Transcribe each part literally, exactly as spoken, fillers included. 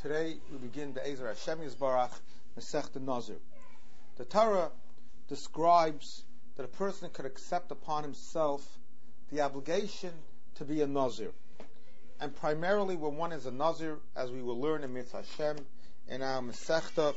Today we begin Be'ezer Hashem Yisbarach Masechta Nazir. The Torah describes that a person could accept upon himself the obligation to be a Nazir. And primarily when one is a Nazir, as we will learn in Mitzvah Hashem, in our Masechta,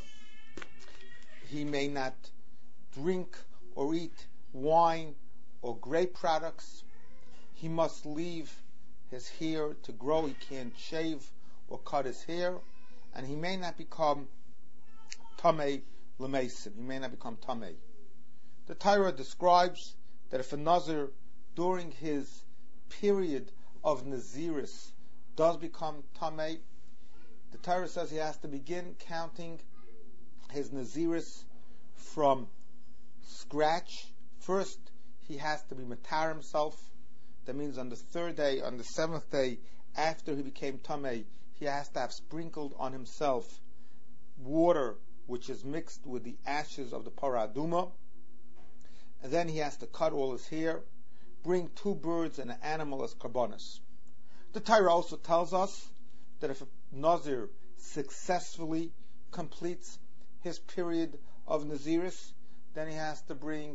he may not drink or eat wine or grape products. He must leave his hair to grow. He can't shave or cut his hair, and he may not become tamei l'meisim. He may not become tamei. The Torah describes that if a Nazir during his period of Naziris does become tamei, the Torah says he has to begin counting his Naziris from scratch. First, he has to be matar himself. That means on the third day, on the seventh day after he became tamei, he has to have sprinkled on himself water which is mixed with the ashes of the parah aduma. And then he has to cut all his hair, bring two birds and an animal as karbonos. The Torah also tells us that if a Nazir successfully completes his period of Naziris, then he has to bring,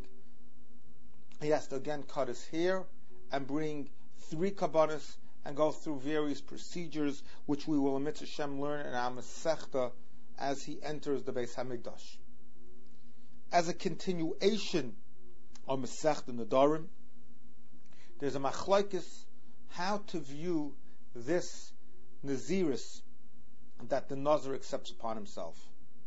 he has to again cut his hair and bring three karbonos and go through various procedures, which we will in Mitzvah Hashem learn in our Masechta as he enters the Beis Hamikdash. As a continuation of Masechta Nedarim, there's a machlokes how to view this Naziris that the Nazir accepts upon himself.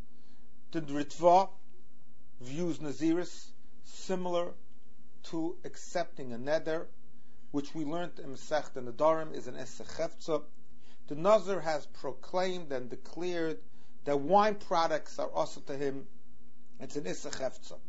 The Ritva views Naziris similar to accepting a neder, which we learned in Masechta Nedarim is an esechefza. The Nazir has proclaimed and declared that wine products are also to him. It's an esechefza.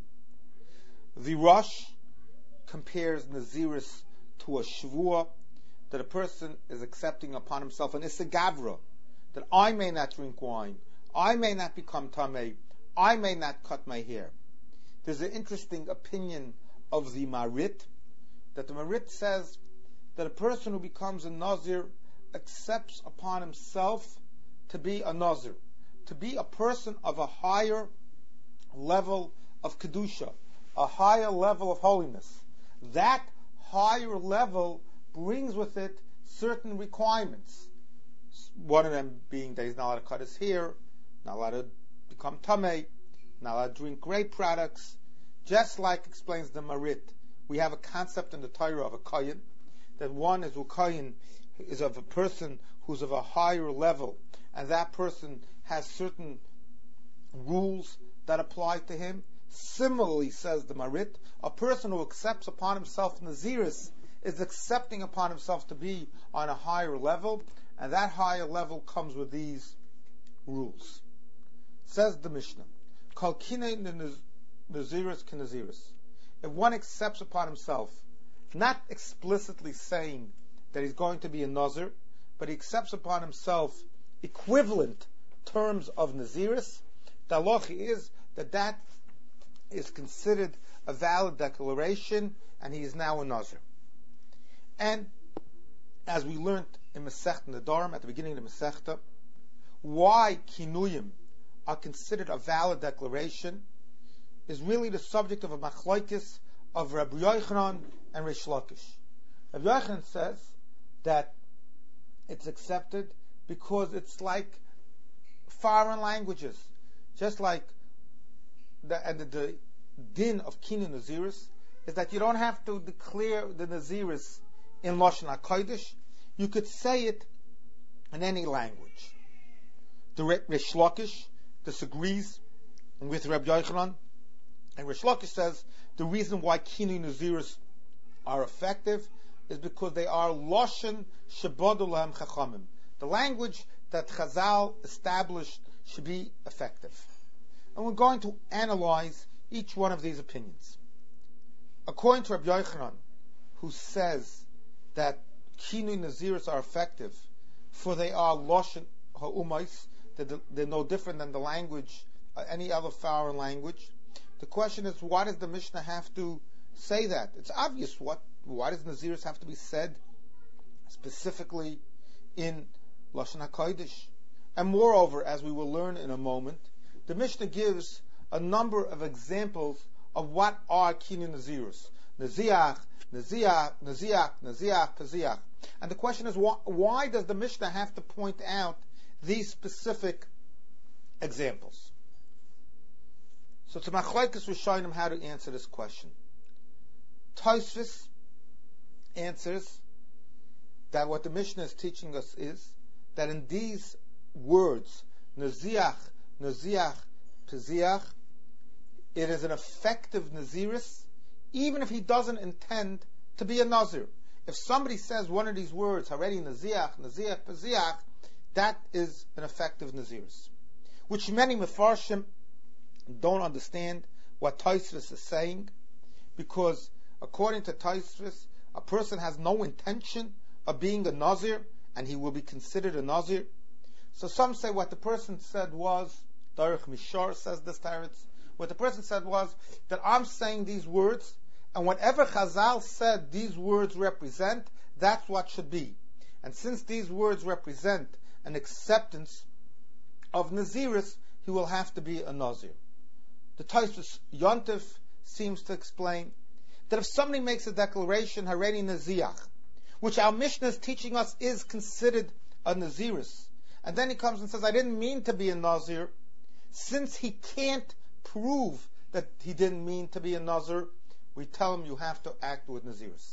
The Rosh compares Naziris to a shvuah, that a person is accepting upon himself an isagavra, that I may not drink wine, I may not become tamei, I may not cut my hair. There's an interesting opinion of the Marit, that the Marit says that a person who becomes a Nazir accepts upon himself to be a Nazir, to be a person of a higher level of Kedusha, a higher level of holiness. That higher level brings with it certain requirements. One of them being that he's not allowed to cut his hair, not allowed to become tamei, not allowed to drink grape products. Just like explains the Marit, we have a concept in the Torah of a kohen, that one is a kohen is of a person who's of a higher level, and that person has certain rules that apply to him. Similarly, says the Marit, a person who accepts upon himself Naziris is accepting upon himself to be on a higher level, and that higher level comes with these rules. Says the Mishnah, Kol kinei Naziris ki Naziris. If one accepts upon himself, not explicitly saying that he's going to be a Nazir, but he accepts upon himself equivalent terms of Naziris, the halacha is that that is considered a valid declaration, and he is now a Nazir. And as we learned in Masechta Nedarim at the beginning of the Masechta, why kinuyim are considered a valid declaration is really the subject of a machlokes of Rabbi Yochanan and Reish Lakish. Rabbi Yochanan says that it's accepted because it's like foreign languages, just like the, and the, the din of Kinyan Naziris is that you don't have to declare the Naziris in Lashon HaKodesh. You could say it in any language. The Reish Lakish disagrees with Rabbi Yochanan, and Reish Lakish says the reason why Kinyan Naziris are effective is because they are Lashon Shebadu Lahem Chachamim, the language that Chazal established should be effective. And we're going to analyze each one of these opinions. According to Rabbi Yochanan, who says that Kinyan Naziris are effective, for they are Lashon Ha'umais, they're, they're no different than the language, uh, any other foreign language. The question is, why does the Mishnah have to say that? It's obvious. What? Why does Naziris have to be said specifically in Lashon HaKodesh? And moreover, as we will learn in a moment, the Mishnah gives a number of examples of what are kinyan nazirus. Naziach, Naziach, Naziach, Naziach, Paziach. And the question is, why, why does the Mishnah have to point out these specific examples? So to Machlokes Rishonim how to answer this question. Tosfos answers that what the Mishnah is teaching us is that in these words, Naziach, Naziach, Paziach, it is an effective Nazirus, even if he doesn't intend to be a Nazir. If somebody says one of these words, Haredi Naziach, Naziach, Paziach, that is an effective Nazirus. Which many Mefarshim don't understand what Tosfos is saying, because according to Tosfos, a person has no intention of being a Nazir, and he will be considered a Nazir. So some say what the person said was, Darich Mishar says this Teretz, what the person said was that I'm saying these words, and whatever Chazal said these words represent, that's what should be. And since these words represent an acceptance of Nazirus, he will have to be a Nazir. The Tosfos Yontif seems to explain that if somebody makes a declaration, Haredi Naziach, which our Mishnah is teaching us is considered a Nazirus, and then he comes and says, I didn't mean to be a Nazir, since he can't prove that he didn't mean to be a Nazir, we tell him you have to act with Nazirus.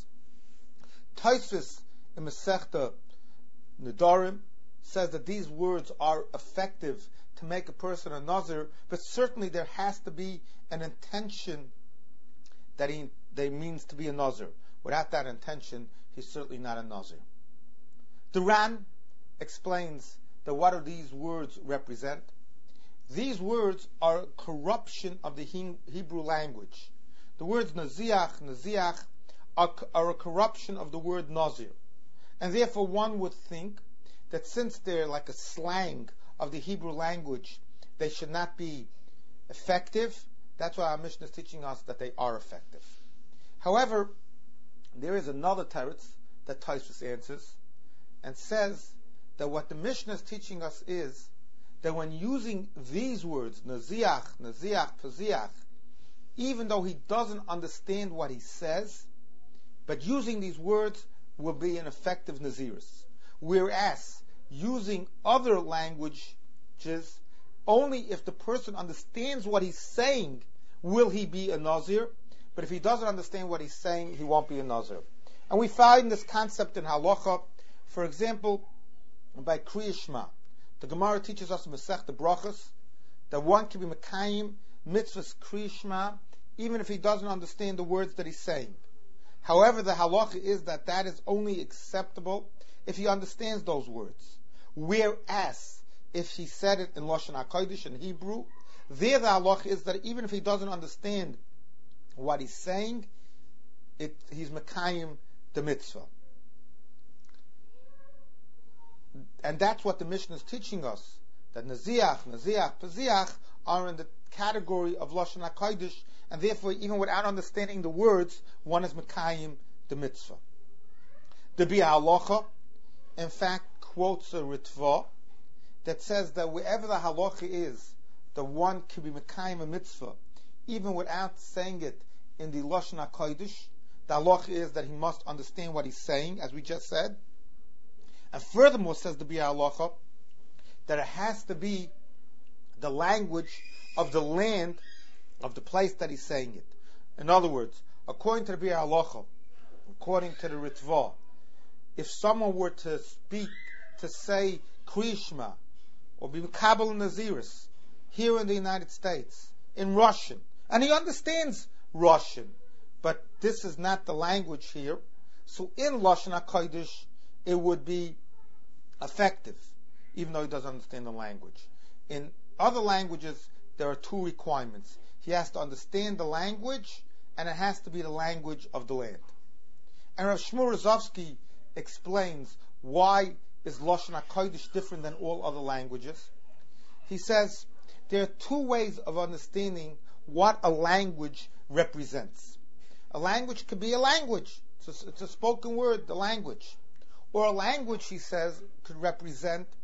Tosfos in Masechta Nedarim says that these words are effective to make a person a Nazir, but certainly there has to be an intention that he they means to be a Nazir. Without that intention, he's certainly not a Nazir. The Ran explains that what do these words represent? These words are a corruption of the Hebrew language. The words Naziach, Naziach are, are a corruption of the word Nazir. And therefore one would think that since they're like a slang of the Hebrew language, they should not be effective. That's why our Mishnah is teaching us that they are effective. However, there is another teretz that Tosfos answers and says that what the Mishnah is teaching us is that when using these words, Naziach, Naziach, Paziach, even though he doesn't understand what he says, but using these words will be an effective Nazirus. Whereas using other languages, only if the person understands what he's saying will he be a Nazir, but if he doesn't understand what he's saying, he won't be a Nazir. And we find this concept in Halacha, for example, by Kriya Shema. The Gemara teaches us in Masechta Brachos that one can be Mekayim mitzvahs Kriya Shema even if he doesn't understand the words that he's saying. However, the halacha is that that is only acceptable if he understands those words. Whereas, if he said it in Lashon HaKodesh, in Hebrew, there the halacha is that even if he doesn't understand what he's saying, it, he's Mekayim the mitzvah. And that's what the Mishnah is teaching us, that Naziach, Naziach, Paziach are in the category of Lashon HaKodesh, and therefore, even without understanding the words, one is Mekayim the mitzvah. The Biur Halacha, in fact, quotes a Ritva that says that wherever the halacha is, the one can be Mekayim a mitzvah, even without saying it in the Lashon HaKodesh. The halacha is that he must understand what he's saying, as we just said. And furthermore, says the Biur Halacha, that it has to be the language of the land, of the place that he's saying it. In other words, according to the Biur Halacha, according to the Ritva, if someone were to speak, to say Kriya Shema, or be Kabbalah Naziris, here in the United States, in Russian, and he understands Russian, but this is not the language here, so in Lashon HaKodesh, it would be effective, even though he doesn't understand the language. In other languages, there are two requirements. He has to understand the language, and it has to be the language of the land. And Rav Shmuel Rozovsky explains why is Lashon HaKodesh different than all other languages. He says there are two ways of understanding what a language represents. A language could be a language. It's a, it's a spoken word, the language. Or a language, he says, could represent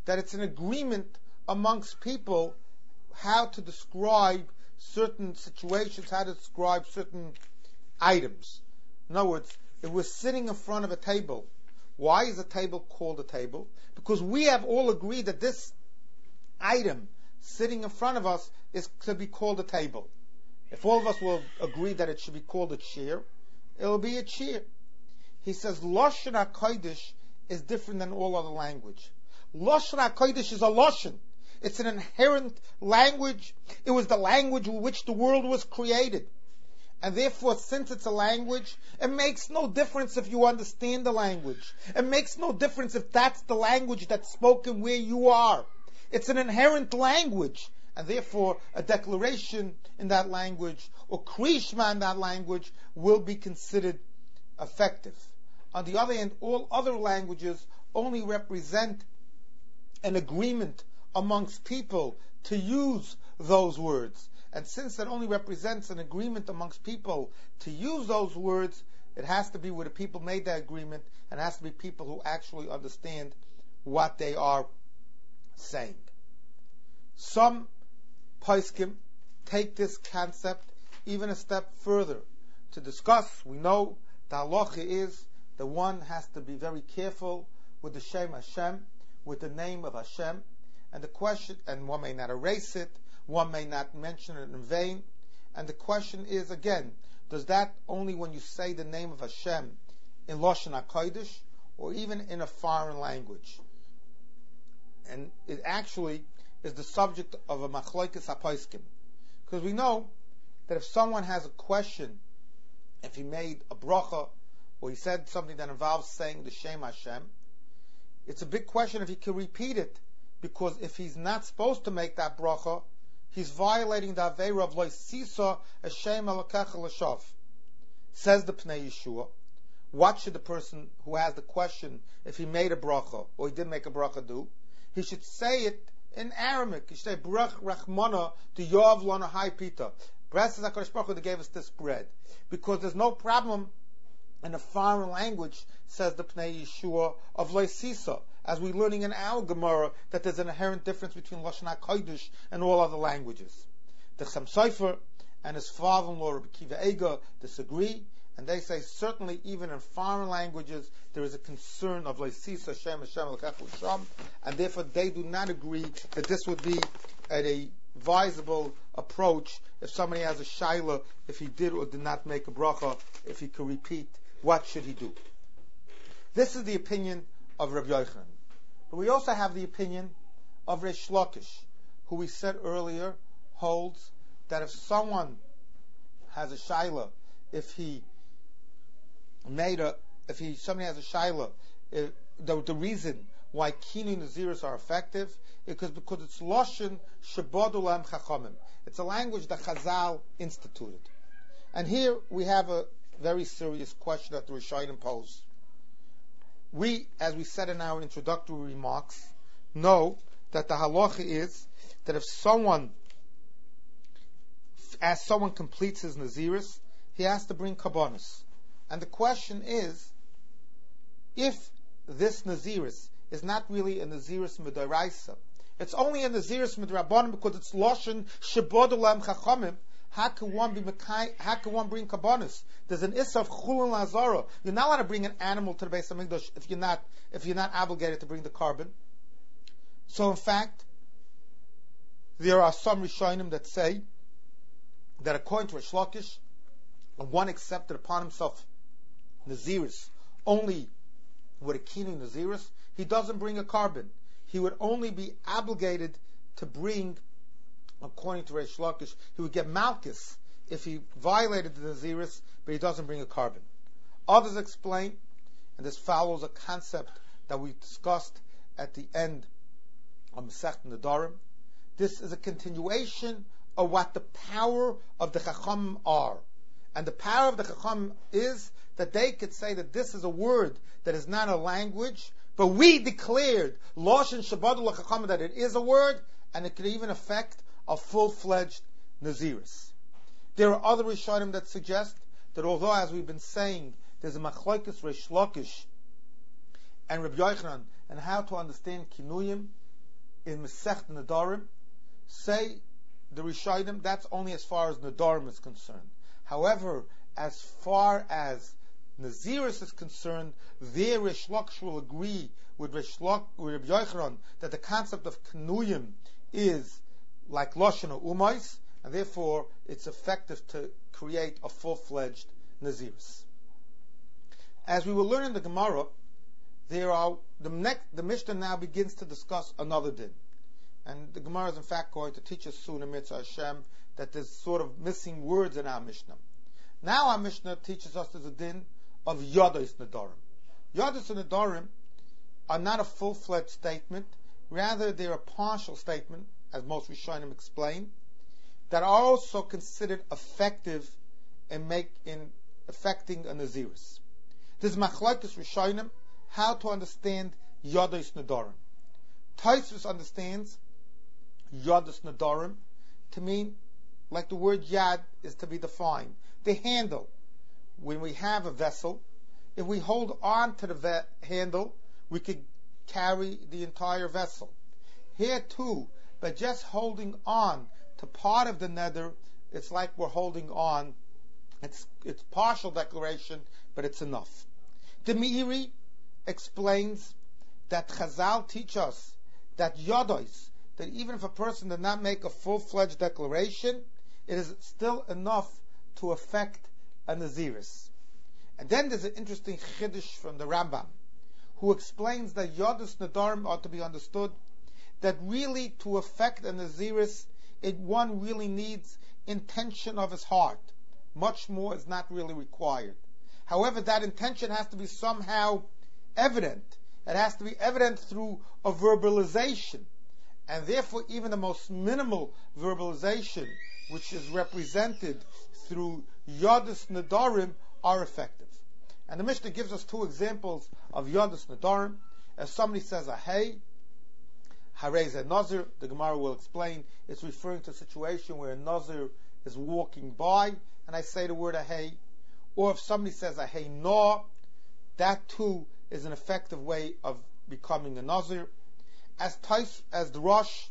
that it's an agreement amongst people how to describe certain situations, how to describe certain items. In other words, if we're sitting in front of a table, why is a table called a table? Because we have all agreed that this item sitting in front of us is to be called a table. If all of us will agree that it should be called a chair, it will be a chair. He says, Lashon HaKodesh is different than all other language. Lashon HaKodesh is a Lashon. It's an inherent language. It was the language with which the world was created. And therefore, since it's a language, it makes no difference if you understand the language. It makes no difference if that's the language that's spoken where you are. It's an inherent language. And therefore, a declaration in that language, or krishma in that language, will be considered effective. On the other hand, all other languages only represent an agreement amongst people to use those words. And since it only represents an agreement amongst people to use those words, it has to be where the people made that agreement, and it has to be people who actually understand what they are saying. Some poskim take this concept even a step further to discuss. We know the halacha is that one has to be very careful with the Shem Hashem, with the name of Hashem, and the question, and one may not erase it, one may not mention it in vain, and the question is again, does that only when you say the name of Hashem in Lashon HaKodesh, or even in a foreign language? And it actually is the subject of a machlokes haposkim, because we know that if someone has a question, if he made a bracha, or he said something that involves saying the Shem Hashem, it's a big question if he can repeat it, because if he's not supposed to make that bracha, he's violating the Aveira of Lo Sisa Hashem Elokecha L'Shav. Says the Pnei Yeshua, what should the person who has the question, if he made a bracha, or he did make a bracha, do? He should say it in Aramaic. He should say, Brach Rachmana to Yov Lana Hai Pita. Blessed is HaKadosh Baruch Hu that gave us this bread. Because there's no problem in a foreign language, says the Pnei Yeshua, of Lo Sisa, as we're learning in our Gemara, that there's an inherent difference between Lashon HaKodesh and all other languages. The Chaim Sofer and his father-in-law, Rabbi Kiva Eiger, disagree, and they say certainly even in foreign languages there is a concern of Lo Sisa Hashem Hashem Elokecha L'Shav, and therefore they do not agree that this would be a advisable approach if somebody has a shaila, if he did or did not make a bracha, if he could repeat, what should he do? This is the opinion of Rabbi Yochanan. But we also have the opinion of Reish Lakish, who we said earlier holds that if someone has a shaila, if he made a, if he somebody has a shaila, if, the, the reason why Kinu Naziris are effective is because, because it's Lashon Shebadu Lam Chachamim. It's a language that Chazal instituted. And here we have a very serious question that the Rishonim pose. We, as we said in our introductory remarks, know that the halacha is that if someone, as someone completes his Naziris, he has to bring Kabbanis. And the question is, if this Naziris is not really a Naziris Midoraisa, it's only a Naziris Midrabanan because it's Lashon Shebadu Lam Chachamim, how can one be Mekai, how can one bring Kabbanis? There's an Issa of Chulin Lazara. You're not allowed to bring an animal to the Beis HaMikdash if you're not, if you're not obligated to bring the carbon. So in fact, there are some Rishonim that say that according to Reish Lakish, one accepted upon himself Naziris only with a Kinu Naziris, he doesn't bring a carbon. He would only be obligated to bring, according to Reish Lakish, he would get Malchus if he violated the Naziris, but he doesn't bring a carbon. Others explain, and this follows a concept that we discussed at the end of Masechet Nedarim. This is a continuation of what the power of the Chacham are. And the power of the Chacham is that they could say that this is a word that is not a language, but we declared Lashon Shebadu L'Chacham that it is a word, and it could even affect a full-fledged Naziris. There are other Rishonim that suggest that although, as we've been saying, there's a machlokes Reish Lakish and Rabbi Yochanan and how to understand Kinuyim, in Masech Nedarim say the Rishonim, that's only as far as Nedarim is concerned. However, as far as Naziris is concerned, there Rish Lakish will agree with Rish Lak, with Rabbi Yochanan, that the concept of Kanuyim is like Lashon or Umais, and therefore it's effective to create a full-fledged Naziris. As we will learn in the Gemara, there are the next, the Mishnah now begins to discuss another din, and the Gemara is in fact going to teach us soon in Mitzvah Hashem that there's sort of missing words in our Mishnah. Now our Mishnah teaches us there's a din of Yodos Nedarim. Yodos Nedarim are not a full-fledged statement, rather they're a partial statement, as most Rishonim explain, that are also considered effective in make in affecting a Naziris. This is Machlokes Rishonim, how to understand Yodos Nedarim. Tosfos understands Yodos Nedarim to mean, like the word Yad is to be defined, the handle. When we have a vessel, if we hold on to the ve- handle, we could carry the entire vessel. Here too, by just holding on to part of the nether, it's like we're holding on. It's it's partial declaration, but it's enough. The Meiri explains that Chazal teach us that Yodos, that even if a person did not make a full-fledged declaration, it is still enough to affect a Naziris. And then there's an interesting Chiddush from the Rambam, who explains that Yodos Nedarim are to be understood that really to affect a Naziris, it one really needs intention of his heart. Much more is not really required. However, that intention has to be somehow evident. It has to be evident through a verbalization. And therefore, even the most minimal verbalization, which is represented through Yodos Nedarim, are effective. And the Mishnah gives us two examples of Yodos Nedarim. If somebody says a hey, Harei ze Nazir, the Gemara will explain, it's referring to a situation where a Nazir is walking by, and I say the word a hey. Or if somebody says a hey no, that too is an effective way of becoming a Nazir. As Tais, as the Rosh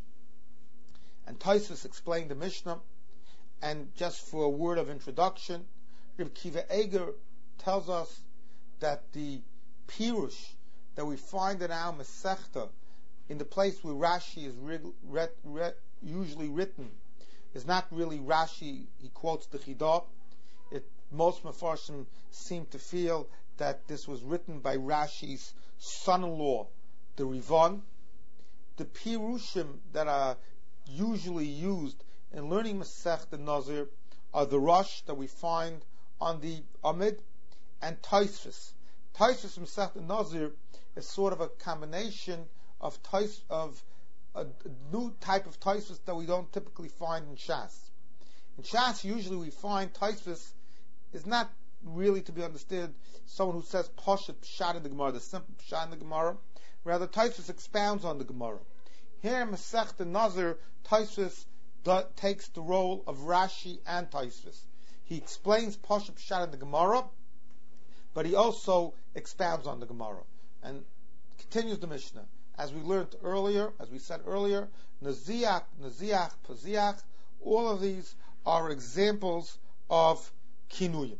and Tosfos explained the Mishnah, and just for a word of introduction, Reb Kiva Eger tells us that the Pirush that we find in our Masechta, in the place where Rashi is read, read, read, usually written, is not really Rashi. He quotes the Chidah. It, most Mefarshim seem to feel that this was written by Rashi's son-in-law, the Rivan. The Pirushim that are usually used in learning Masechta Nazir are the Rosh that we find on the Amid, and Tosfos. Tosfos Masechta Nazir is sort of a combination of tais, of a new type of Tosfos that we don't typically find in Shas. In Shas, usually we find Tosfos is not really to be understood someone who says Poshet Pshat in the Gemara, the simple Pshat in the Gemara. Rather, Tosfos expounds on the Gemara. Here in Masechta Nazir, Tosfos do, takes the role of Rashi and Tosfos. He explains Poshet Pshat in the Gemara, but he also expounds on the Gemara. And continues the Mishnah. As we learned earlier, as we said earlier, Naziach, Naziach, Paziach, all of these are examples of Kinuyim.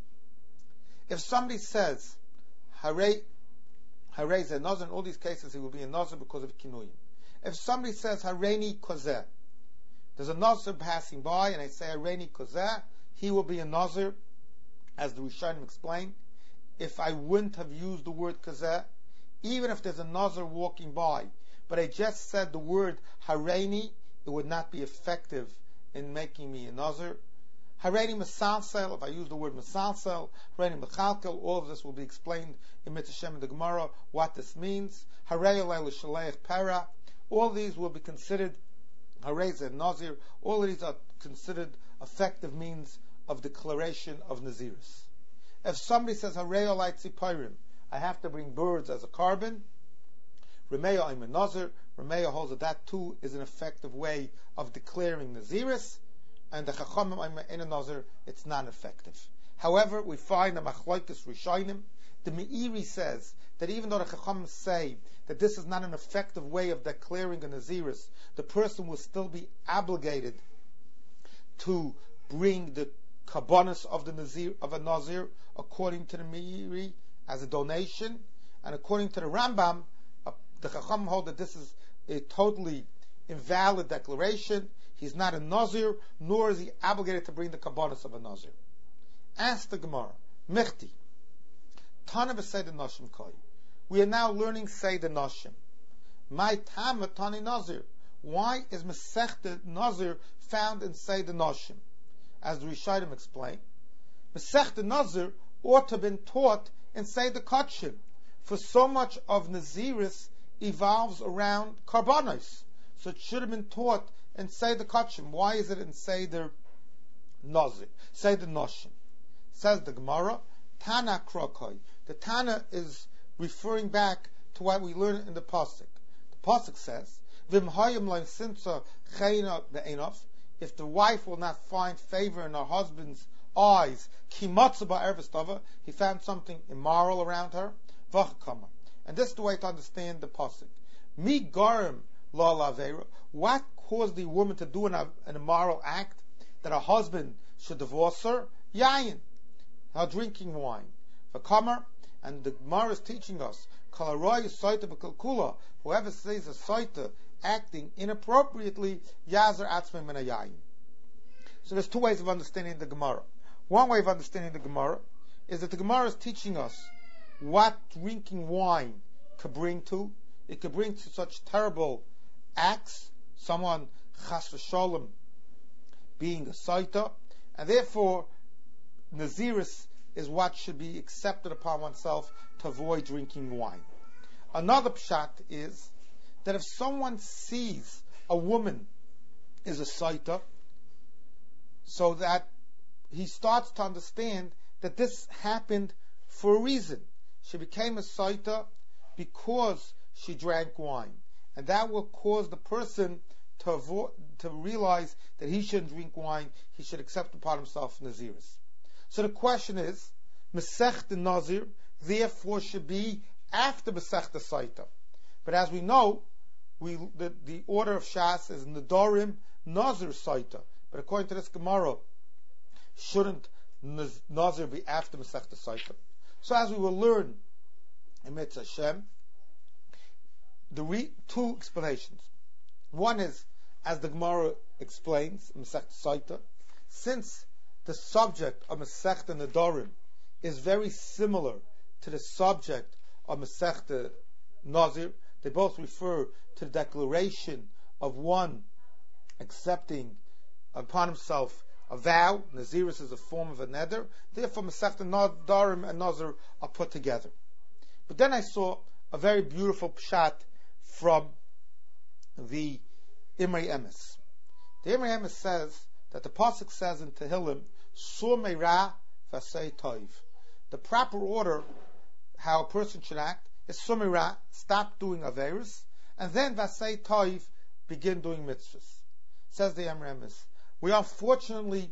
If somebody says, Harei, Harei ze Nazir, in all these cases he will be a Nazir because of Kinuyim. If somebody says, Hareini Kozeh, there's a Nazir passing by, and I say, Hareini Kozeh, he will be a Nazir, as the Rishonim explain. If I wouldn't have used the word Kozeh, even if there's a Nazir walking by, but I just said the word Hareini, it would not be effective in making me a Nazir. Hareini Mesalsel, if I use the word Mesalsel, Hareini Mechalkel, all of this will be explained in Mitzvah Shem in the Gemara, what this means. Harei Olei L'Shaleich Para, all these will be considered Harei and Nazir, all of these are considered effective means of declaration of Naziris. If somebody says Harei Olei Tziporim, I have to bring birds as a carbon, Remeya I'm a Nazir, Remeya holds that that too is an effective way of declaring Naziris, and the Chachamim I'm in a Nazir, it's not effective. However, we find the Machlokes Rishonim, the Meiri says that even though the Chacham say that this is not an effective way of declaring a Naziris, the person will still be obligated to bring the kabbanis of the Nazir of a Nazir according to the Meiri as a donation, and according to the Rambam, uh, the Chacham hold that this is a totally invalid declaration. He's not a Nazir, nor is he obligated to bring the kabbanis of a Nazir. Ask the Gemara, Mechti, Tana v'Seder Noshim Koi. We are now learning Seder Noshim. My Tama Tani Nazir. Why is Masechta Nazir found in Seder Noshim? As the Rishonim explain, Masechta Nazir ought to have been taught in Seder Kachim, for so much of Naziris evolves around Karbanos. So it should have been taught in Seder Kachim. Why is it in Seder Nazir? Seder Noshim. Says the Gemara, Tana Krokoi. The Tana is referring back to what we learned in the Pasuk. The Pasuk says, Vim hayim leim sinsa chayna be'enov. If the wife will not find favor in her husband's eyes, ki matza ba'ervestava, he found something immoral around her, v'chakama. And this is the way to understand the Pasuk. Mi garim la lavera. What caused the woman to do an, an immoral act that her husband should divorce her? Yayin, her drinking wine. V'kamer, and the Gemara is teaching us, Kalaroy Saita b'Kalkula, whoever says a Saita acting inappropriately, Yazar Atzmei Min Hayayin. So there's two ways of understanding the Gemara. One way of understanding the Gemara is that the Gemara is teaching us what drinking wine could bring to. It could bring to such terrible acts, someone Chas v'Sholem being a Saita, and therefore Naziris is what should be accepted upon oneself to avoid drinking wine. Another pshat is that if someone sees a woman is a saita, so that he starts to understand that this happened for a reason. She became a saita because she drank wine, and that will cause the person to avoid, to realize that he shouldn't drink wine. He should accept upon himself Naziris. So the question is, Masechta Nazir, therefore should be after Masechta Saita. But as we know, we the, the order of Shas is Nadarim Nazir Saita. But according to this Gemara, shouldn't Nazir be after Masechta Saita? So as we will learn in Mitzvah Hashem, the re, two explanations. One is, as the Gemara explains, Masechta Saita, since the subject of Masechta Nadarim is very similar to the subject of Masechta Nazir, they both refer to the declaration of one accepting upon himself a vow. Naziris is a form of a neder. Therefore, Masechta Nadarim and Nazir are put together. But then I saw a very beautiful pshat from the Imrei Emes. The Imrei Emes says that the pasuk says in Tehillim, Sur meira v'asei toiv. The proper order how a person should act is Sur meira, stop doing averis, and then v'asei toiv, begin doing mitzvahs. Says the Imrei Emes. We unfortunately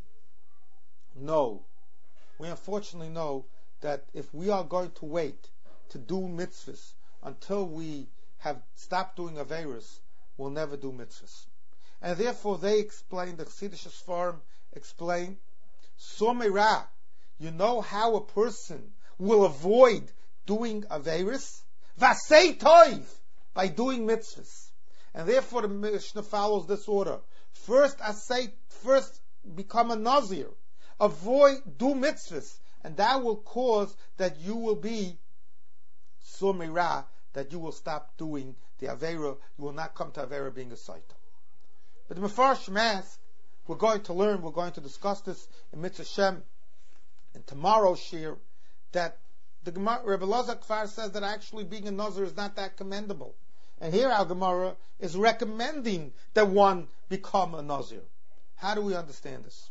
know, we unfortunately know that if we are going to wait to do mitzvahs until we have stopped doing averis, we'll never do mitzvahs. And therefore they explain, the Chassidish Sfarim explain, Somera, you know how a person will avoid doing averis? Vasei toiv, by doing mitzvahs. And therefore the Mishnah follows this order. First, asay, first become a Nazir. Avoid, do mitzvahs. And that will cause that you will be Somera, that you will stop doing the Avera. You will not come to Avera being a Saita. But the Mefarshim ask, we're going to learn, we're going to discuss this in Mitzvah Shem in tomorrow's shir, that the Gemara, Rebbe Elazar Kfar says that actually being a Nazir is not that commendable. And here our Gemara is recommending that one become a Nazir. How do we understand this?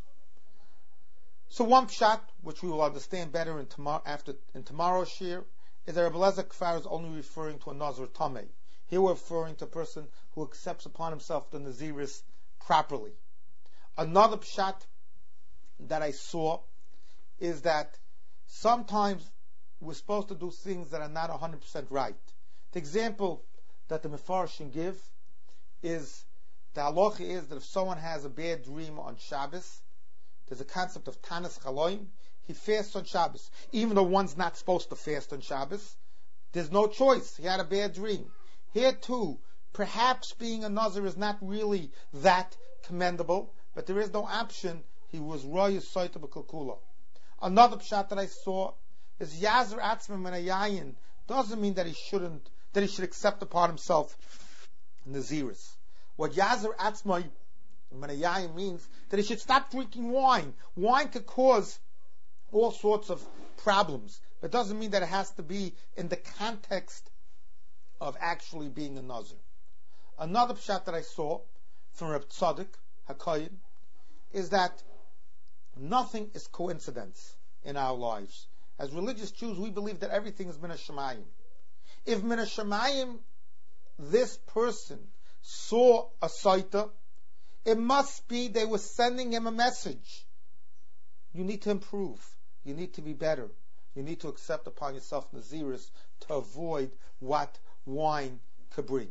So one pshat, which we will understand better in tomorrow, after in tomorrow's shir, is that Rebbe Elazar Kfar is only referring to a Nazir Tameh. Here we're referring to a person who accepts upon himself the Naziris properly. Another pshat that I saw is that sometimes we're supposed to do things that are not one hundred percent right. The example that the Mefarshim give is, the halacha is that if someone has a bad dream on Shabbos, there's a concept of Tanis Chaloim, he fasts on Shabbos. Even though one's not supposed to fast on Shabbos, there's no choice. He had a bad dream. Here too, perhaps being a Nazir is not really that commendable, but there is no option. He was Roy Soita B'Kulkula. Another pshat that I saw is Yazir Atzmim and Ayayin doesn't mean that he shouldn't, that he should accept upon himself Naziris. What Yazir Atzmai Manayayim means that he should stop drinking wine. Wine could cause all sorts of problems. But it doesn't mean that it has to be in the context of actually being a Nazir. Another pshat that I saw from Reb Tzadok HaKohen is that nothing is coincidence in our lives. As religious Jews, we believe that everything is Min HaShamayim. If Min HaShamayim, this person saw a Saita, it must be they were sending him a message. You need to improve. You need to be better. You need to accept upon yourself Naziris to avoid what wine could bring.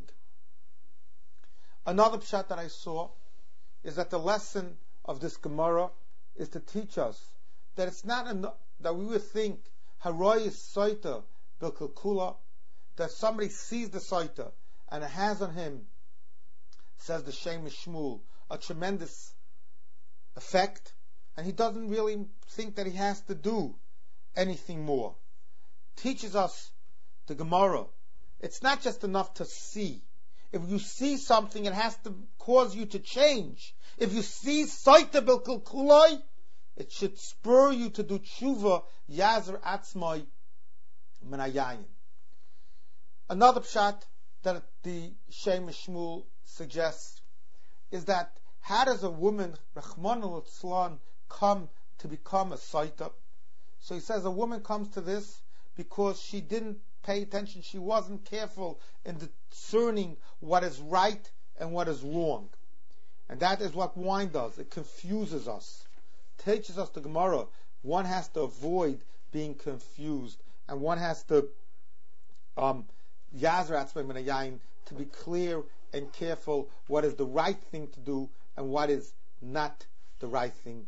Another pshat that I saw is that the lesson of this Gemara is to teach us that it's not enough, that we would think Haroy is Saita Bilkulkula, that somebody sees the Saita and it has on him, says the Shem Shmuel, a tremendous effect, and he doesn't really think that he has to do anything more. Teaches us the Gemara, it's not just enough to see. If you see something, it has to cause you to change. If you see Saita Bilkulkulai, it should spur you to do tshuva Yazir Atzmai Menayayin. Another pshat that the Shem Shmuel suggests is that how does a woman, Rachmana Litzlan, come to become a Saita? So he says a woman comes to this because she didn't pay attention, she wasn't careful in discerning what is right and what is wrong. And that is what wine does. It confuses us. Teaches us the Gemara. One has to avoid being confused, and one has to um Yazir Atzmai Min HaYayin, to be clear and careful what is the right thing to do and what is not the right thing,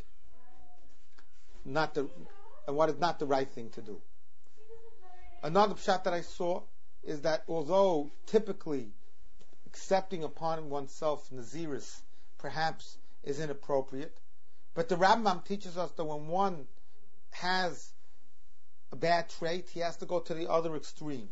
not the and what is not the right thing to do. Another pshat that I saw is that although typically accepting upon oneself Naziris perhaps is inappropriate, but the Rambam teaches us that when one has a bad trait, he has to go to the other extreme.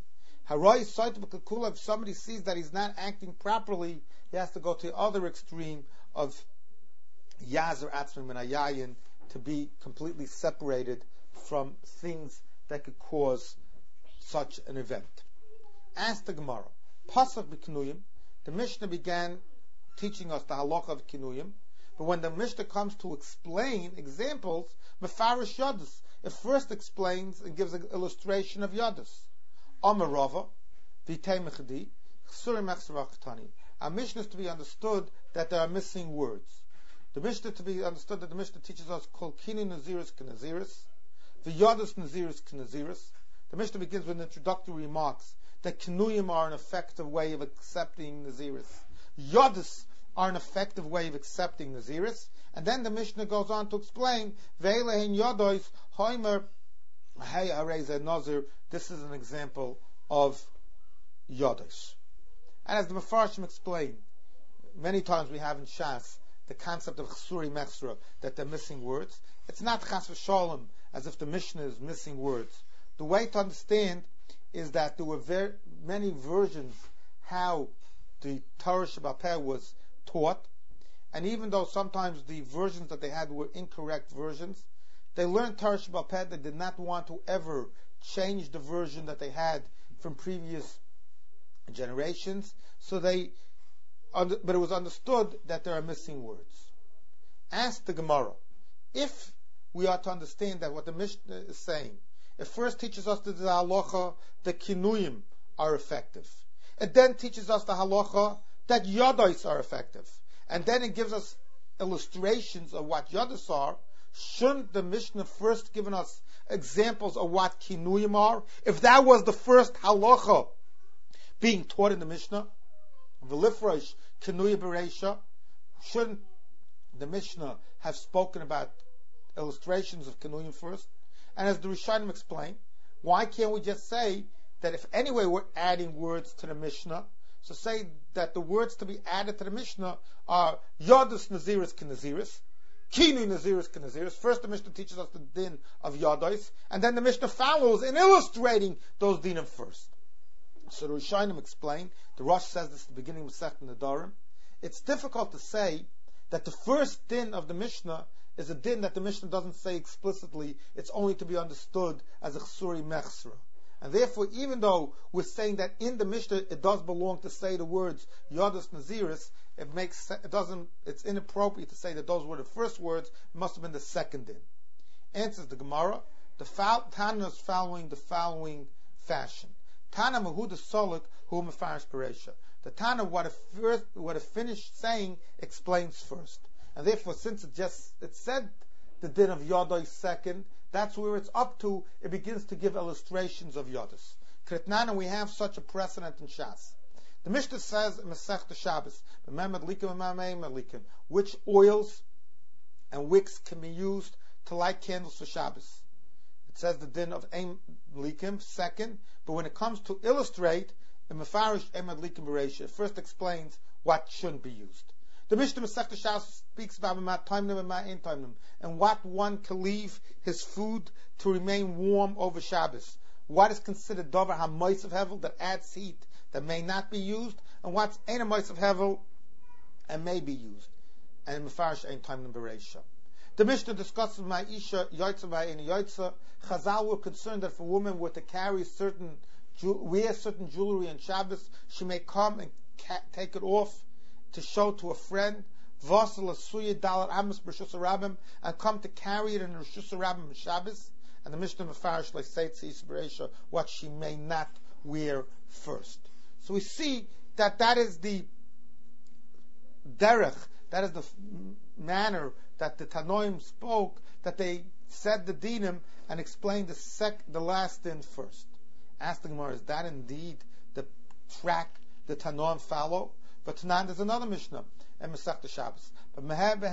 If somebody sees that he's not acting properly, he has to go to the other extreme of Yazir Atzmai Min HaYayin, to be completely separated from things that could cause such an event. Ask the Gemara. Pasuk b'Kinuyim, the Mishnah began teaching us the halacha of Kinuyim, but when the Mishnah comes to explain examples, Mefarish Yadus, it first explains and gives an illustration of Yadus. Amar Rava, V'tei Mechadi, Chsurim Echsarach. Our Mishnah is to be understood that there are missing words. The Mishnah to be understood that the Mishnah teaches us Kol Kinu Naziris K'Naziris, V'Yadus Naziris K'Naziris. The Mishnah begins with introductory remarks that Kinuyim are an effective way of accepting Naziris. Yadus are an effective way of accepting Naziris. And then the Mishnah goes on to explain Ve'elehin Yadois Hoimer Hey Areza Nazir. This is an example of Yadois. And as the Mefarshim explain, many times we have in Shas the concept of Chsuri Mechsra, that they're missing words. It's not Chas v'Shalom as if the Mishnah is missing words. The way to understand is that there were very many versions how the Torah Sheba'al Peh was taught, and even though sometimes the versions that they had were incorrect versions, they learned Torah Sheba'al Peh. They did not want to ever change the version that they had from previous generations, so they, but it was understood that there are missing words. Ask the Gemara, if we are to understand that what the Mishnah is saying, it first teaches us that the halacha, the kinuyim are effective. It then teaches us the halacha that yados are effective. And then it gives us illustrations of what yados are. Shouldn't the Mishnah first given us examples of what kinuyim are. If that was the first halacha being taught in the Mishnah, v'lifresh kinuyim bereisha, shouldn't the Mishnah have spoken about illustrations of kinuyim first? And as the Rishonim explain, why can't we just say that if anyway we're adding words to the Mishnah, so say that the words to be added to the Mishnah are Yodus Naziris K'Naziris, Kinu Naziris K'Naziris. First the Mishnah teaches us the din of Yodos, and then the Mishnah follows in illustrating those dinim first. So the Rishonim explain, the Rosh says this at the beginning of Masechet Nedarim, it's difficult to say that the first din of the Mishnah is a din that the Mishnah doesn't say explicitly, it's only to be understood as a Chsuri Mechsra. And therefore, even though we're saying that in the Mishnah it does belong to say the words Yodus Naziris, it makes it doesn't it's inappropriate to say that those were the first words, it must have been the second din. Answers the Gemara, the fal- Tana is following the following fashion. Tana Mahuda Solik Hu Mefarish Bereisha. The Tana, what a first what a finished saying explains first. And therefore, since it just it said the din of Yodai second, that's where it's up to. It begins to give illustrations of Yodis. Kretnana, we have such a precedent in Shas. The Mishnah says in Masechta Shabbos, which oils and wicks can be used to light candles for Shabbos. It says the din of Eim Likim, second, but when it comes to illustrate, in Mefarish Eim Likim Bereisha, it first explains what shouldn't be used. The Mishnah Masechta Shabbos speaks about Taimnim and Ma'in Taimnim, and what one can leave his food to remain warm over Shabbos. What is considered Dover HaMois of Hevel, that adds heat, that may not be used, and what's Ein HaMois of Hevel, and may be used. And Mefarish Ein Taimnim Bereisha. The Mishnah discusses Ma'isha, Yoitza, Ma'in Yoitza. Chazal were concerned that if a woman were to carry certain, wear certain jewelry on Shabbos, she may come and ca- take it off to show to a friend, and come to carry it in Rosh Hashanah and Shabbos, and the Mishnah Mefarish Leiseitzi Bereisha, what she may not wear first. So we see that that is the derech, that is the manner that the Tanoim spoke, that they said the dinim and explained the sec, the last din first. Ask the Gemara, is that indeed the track the Tanoim follow? But tonight there's another Mishnah in Masechta Shabbos. But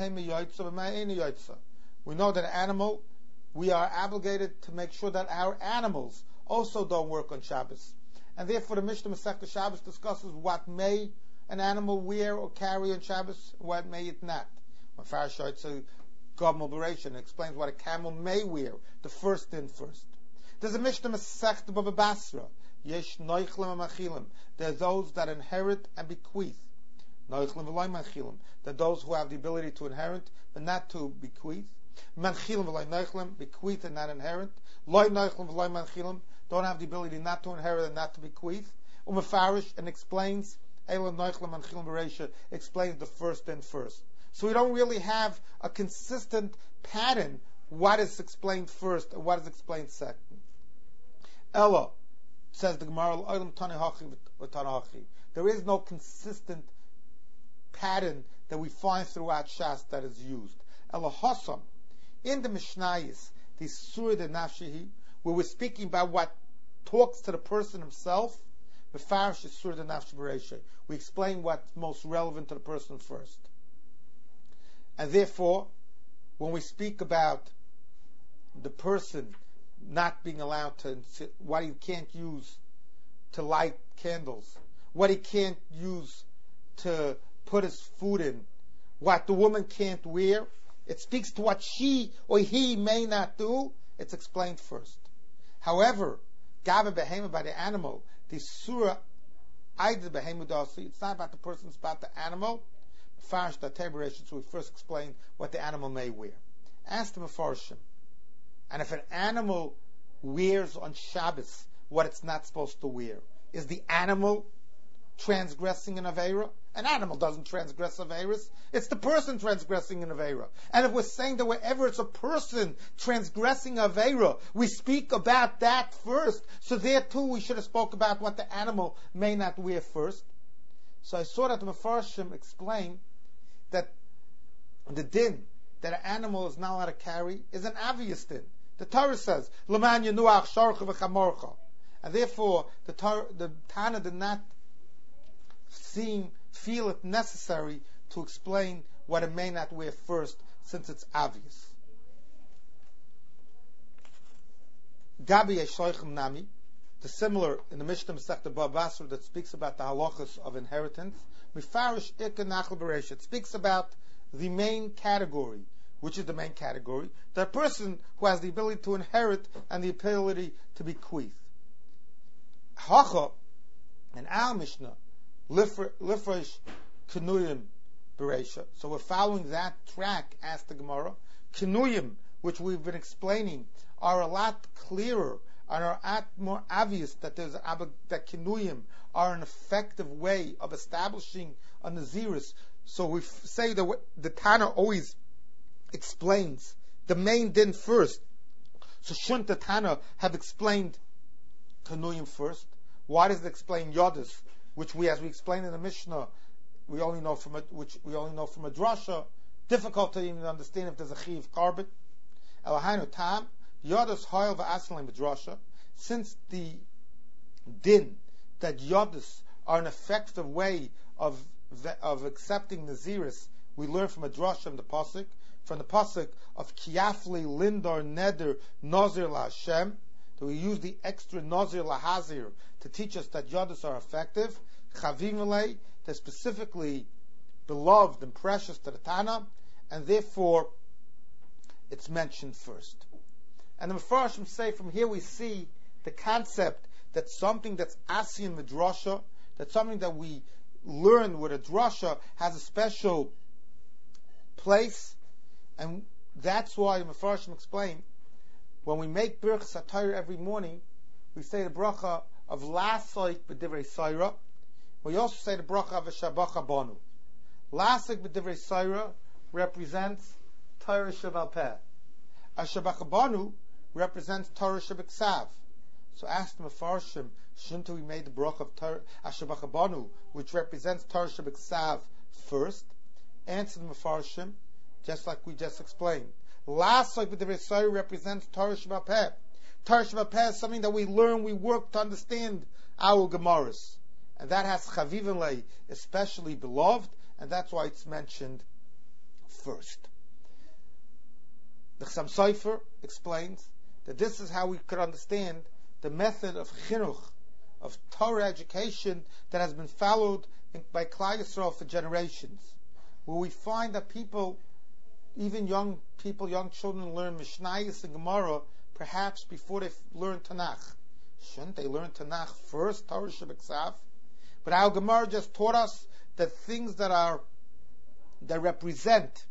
we know that animal, we are obligated to make sure that our animals also don't work on Shabbos. And therefore the Mishnah Masechta Shabbos discusses what may an animal wear or carry on Shabbos, what may it not. When Farish Yoitza Gomel Bereisha explains what a camel may wear, the first in first. There's a Mishnah Masechta Bava Basra. Yesh noichlim machilim. There are those that inherit and bequeath. Noichlim v'loy machilim. There are those who have the ability to inherit, but not to bequeath. Manchilim v'loy noichlim. Bequeath and not inherit. Loy noichlim v'loy manchilim. Don't have the ability not to inherit and not to bequeath. Umefarish and explains. Eila noichlim manchilim bereisha explains the first and first. So we don't really have a consistent pattern. What is explained first and what is explained second. Ella. Says the Gemara, there is no consistent pattern that we find throughout Shas that is used. Elahasam, in the Mishnayos, the Surah de Nafshihi, where we're speaking about what talks to the person himself, the Farish is Surah de Nafshi Bereisha. We explain what's most relevant to the person first. And therefore, when we speak about the person not being allowed to, what he can't use to light candles, what he can't use to put his food in, what the woman can't wear, it speaks to what she or he may not do, it's explained first. However, Gava Behema by the animal, the Surah Aida Behema Dasi, it's not about the person, it's about the animal. Farish Dateberesh, so we first explain what the animal may wear. Ask the Mefarshim. And if an animal wears on Shabbos what it's not supposed to wear, is the animal transgressing an Aveira? An animal doesn't transgress Aveiras. It's the person transgressing an Aveira. And if we're saying that wherever it's a person transgressing Aveira, we speak about that first. So there too we should have spoke about what the animal may not wear first. So I saw that the Mefarshim explain that the din that an animal is not allowed to carry is an obvious din. The Torah says, L'man yenuach sharcha v'chamorcha. And therefore, the Torah, the Tana did not seem, feel it necessary to explain what it may not wear first, since it's obvious. Gabi Yeshloichem Nami, the similar in the Mishnah Masechta Bava Basra that speaks about the halachas of inheritance. Mifarish Ikka Nachal Beresh. It speaks about the main category. Which is the main category? The person who has the ability to inherit and the ability to bequeath. Hacha, and our Mishnah, Lifresh Kenuyim Beresha. So we're following that track as the Gemara. Kenuyim, which we've been explaining, are a lot clearer and are a lot more obvious that there's that Kenuyim are an effective way of establishing a Naziris. So we f- say that the Tana always explains the main din first. So shouldn't the Tana have explained Kenuyim first? Why does it explain Yodis, which we, as we explained in the Mishnah, we only know from a, which we only know from a drasha. Difficult to even understand if there's a chiv carbon. Elahainu tam Yodis hoil va'aslim b'drasha. Since the din that Yodis are an effective way of of accepting Naziris, we learn from a drasha in the pasuk. From the pasuk of Kiafli Lindar Neder Nazir La Hashem, that we use the extra Nazir La Hazir to teach us that Yodis are effective. Chavim, they're specifically beloved and precious to the Tana, and therefore it's mentioned first. And the Mefarshim say from here we see the concept that something that's Asiyan Midrasha, that something that we learn with a drasha has a special place. And that's why the Mefarshim explain, when we make Birchas HaTorah every morning, we say the bracha of Lasoik B'divrei Saira. We also say the bracha of Shabach Banu. Lasoik B'divrei Saira represents Torah Sheval Peh. Shabach Banu represents Torah Shebeksav. So ask the Mefarshim, shouldn't we make the bracha of Torah Shabach Banu, which represents Torah Shebeksav, first? Answer the Mefarshim, just like we just explained. Last like with the Resari represents Torah Shebal Peh. Torah Shebal Peh is something that we learn, we work to understand our Gemaras. And that has Chavivin Lei, especially beloved, and that's why it's mentioned first. The Chassam Sofer explains that this is how we could understand the method of chinuch, of Torah education that has been followed in, by Klal Yisrael for generations, where we find that people, even young people, young children, learn Mishnayos and Gemara perhaps before they f- learn Tanakh. Shouldn't they learn Tanakh first, Torah Shebeksav? But our Gemara just taught us that things that are that represent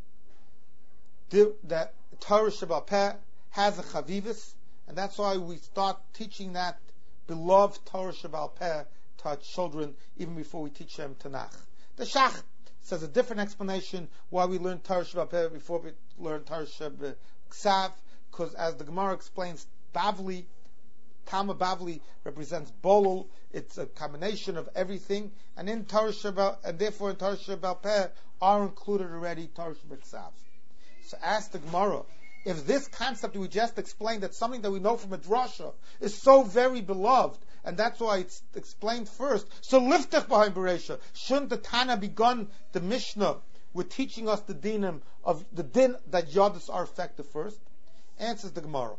the, that Torah Shebal Peh has a Chavivis, and that's why we start teaching that beloved Torah Shebal Peh to our children even before we teach them Tanakh. The Shach says a different explanation why we learn Torah Shebal Peh before we learn Torah Shebeksav, because as the Gemara explains, Bavli, Tama Bavli represents Bolul. It's a combination of everything, and in Torah Shebal, and therefore in Torah Shebal Peh are included already Torah Shebeksav. So ask the Gemara, if this concept we just explained, that something that we know from a drasha is so very beloved, and that's why it's explained first, so liftach behind Beresha, shouldn't the Tana begun the Mishnah with teaching us the dinim of the din that Yodis are effective first? Answers the Gemara.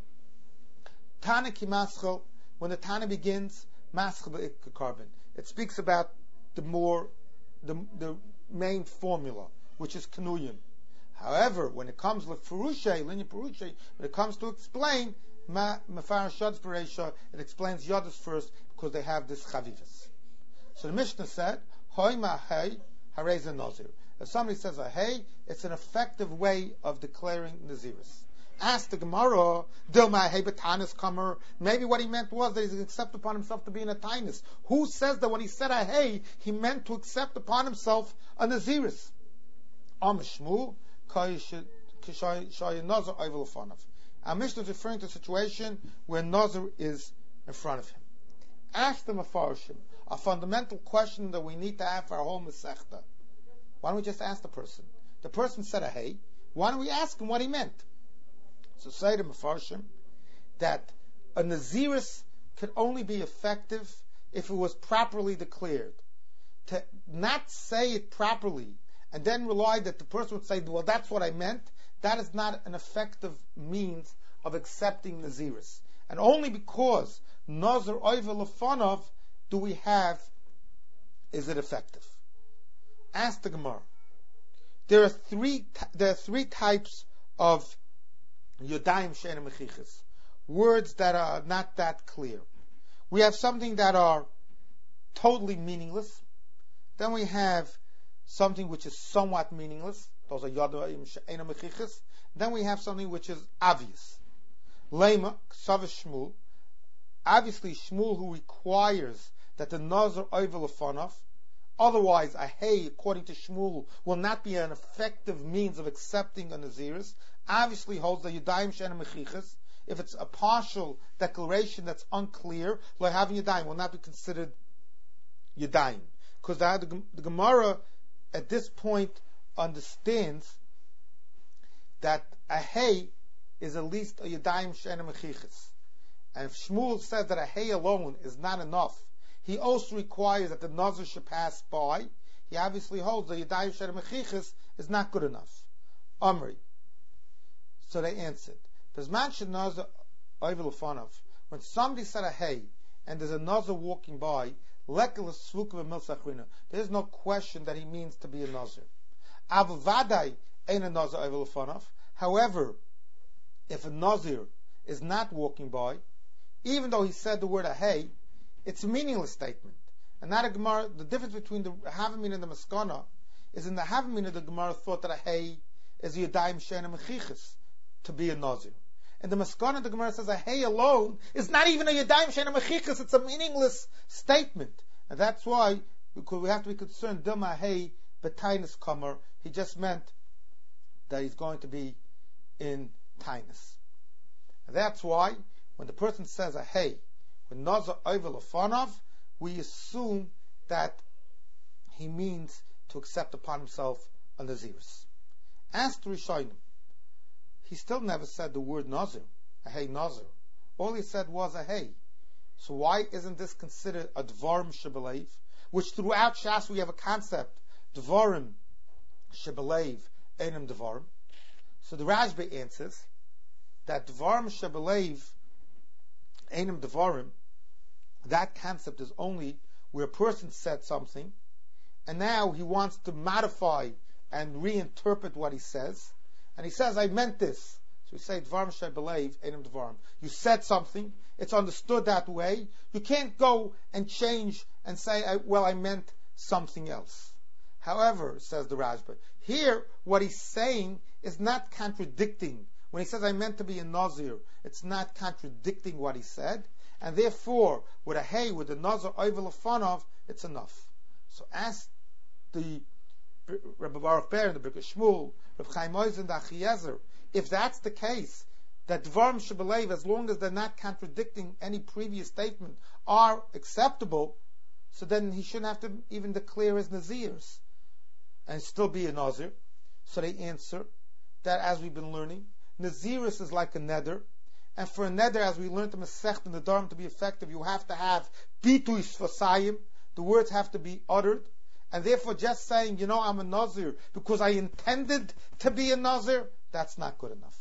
Tana ki maschel, when the Tana begins, maschel be'ikka carbon. It speaks about the more, the, the main formula, which is Kenuyim. However, when it comes to Furushay, Linya Furushay, when it comes to explain Mefar Shad's Beresha, it explains Yodis first because they have this Chavivas. So the Mishnah said, Hoy ma hey, hareza nazir. If somebody says a hey, it's an effective way of declaring Naziris. Ask the Gemara, Dilma hey betanis comer. Maybe what he meant was that he's accept upon himself to be in a tainus. Who says that when he said a hey, he meant to accept upon himself a Naziris? Am Shmuel. Our Mishnah is referring to a situation where Nazir is in front of him. Ask the Mefarshim a fundamental question that we need to have for our whole Masechta. Why don't we just ask the person? The person said a hey. Why don't we ask him what he meant? So say to Mefarshim, that a Naziris could only be effective if it was properly declared. To not say it properly and then rely that the person would say, well, that's what I meant, that is not an effective means of accepting Naziris. And only because Nazir Oivel Lefanov do we have, is it effective? Ask the Gemara. There are three, there are three types of Yodayim She'ena Mechichas, words that are not that clear. We have something that are totally meaningless. Then we have something which is somewhat meaningless. Those are Yodayim She'ena Mechichas. Then we have something which is obvious. Lema, Ksav Shmuel. Obviously, Shmuel, who requires that the Nazir Oivel Lefanov, otherwise, a hey, according to Shmuel, will not be an effective means of accepting a Naziris, obviously holds the Yodayim She'ena Mechichas. If it's a partial declaration that's unclear, lo having Yodayim will not be considered Yodayim. Because the, the, the Gemara at this point understands that a hey is at least a Yodayim She'ena Mechichas. And if Shmuel says that a hey alone is not enough, he also requires that the Nazir should pass by. He obviously holds that Yodayim She'ena Mechichas is not good enough. Amri. So they answered. When somebody said a hey, and there's a Nazir walking by, there's no question that he means to be a Nazir. However, if a Nazir is not walking by, even though he said the word a hey, it's a meaningless statement. And that a Gemara, the difference between the Havamin and the Maskana is in the Havamin the Gemara thought that a hey is a Yodayim She'ena Mechichas, to be a Nazir. And the Maskana, the Gemara says a hey alone is not even a Yodayim She'ena Mechichas, it's a meaningless statement. And that's why, because we have to be concerned, Dilma hey betainis kamer, he just meant that he's going to be in tainus. And that's why, when the person says a hey, when Nazir Oivel Lefanov, we assume that he means to accept upon himself a Naziris. Ask the Rishonim. He still never said the word Nazir, a hey Nazir. All he said was a hey. So why isn't this considered a Dvarim Shebelev, which throughout Shas we have a concept, Dvarim Shebelev, Einam Dvarim. So the Rashba answers that Dvarim Shebelev, Einam Dvarim, that concept is only where a person said something, and now he wants to modify and reinterpret what he says, and he says, I meant this. So we say, Dvarim Shebelev, Einam Dvarim. You said something, it's understood that way. You can't go and change and say, well, I meant something else. However, says the Rashba, here, what he's saying is not contradicting. When he says, I meant to be a Nazir, it's not contradicting what he said, and therefore, with a hey, with the Nazir Oivel Lefanov, it's enough. So ask the Rabbi Baruch Ber, the Birkei Shmuel, Rabbi Chaim Oizen, the Achiezer, if that's the case, that Dvarim Shebelev, as long as they're not contradicting any previous statement, are acceptable, so then he shouldn't have to even declare his Nazirs and still be a Nazir. So they answer that, as we've been learning, Naziris is like a neder, and for a neder, as we learned in Masechet and the Dharm, to be effective, you have to have bituis fasayim, the words have to be uttered, and therefore just saying, you know, I'm a Nazir because I intended to be a Nazir, that's not good enough.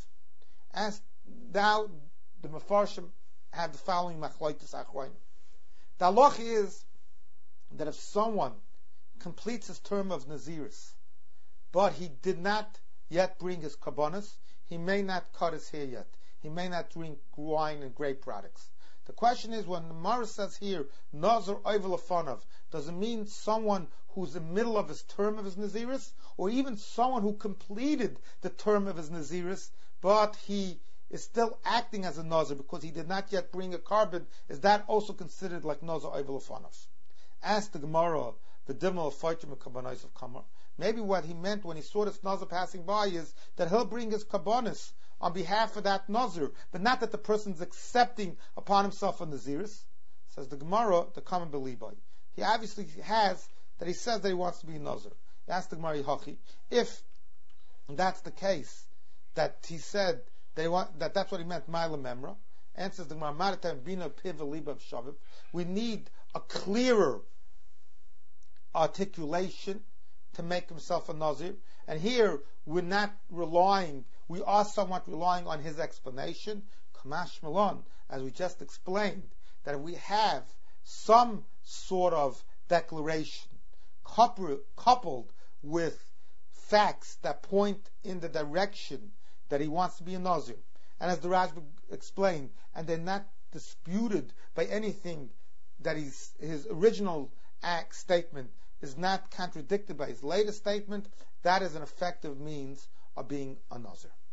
As now, the Mefarshim have the following machlokes achronim. The halach is that if someone completes his term of Naziris, but he did not yet bring his kabbanas, he may not cut his hair yet. He may not drink wine and grape products. The question is, when the Gemara says here, Nazir Oivel Lefanov, does it mean someone who's in the middle of his term of his Naziris, or even someone who completed the term of his Naziris, but he is still acting as a Nazir because he did not yet bring a carbon? Is that also considered like Nazir Oivel Lefanov? Ask the Gemara, the Dimmel of Feitim and Kabbanos of Kamar. Maybe what he meant when he saw this Nazir passing by is that he'll bring his kabbanas on behalf of that Nazir, but not that the person's accepting upon himself a Naziris. Says the Gemara, the common believer. He obviously has that he says that he wants to be a Nazir. He asked the Gemara, Hachi, if that's the case, that he said that, he want, that that's what he meant, Ma'ila Memra, Answers the Gemara, Maratam Bina Piva Liba of Shaviv. We need a clearer articulation to make himself a Nazir. And here we're not relying, we are somewhat relying on his explanation. Kamash Malon, as we just explained, that if we have some sort of declaration coupled with facts that point in the direction that he wants to be a Nazir, and as the Rashba explained, and they're not disputed by anything that he's, his original act statement is not contradicted by his latest statement, that is an effective means of being a Nazir.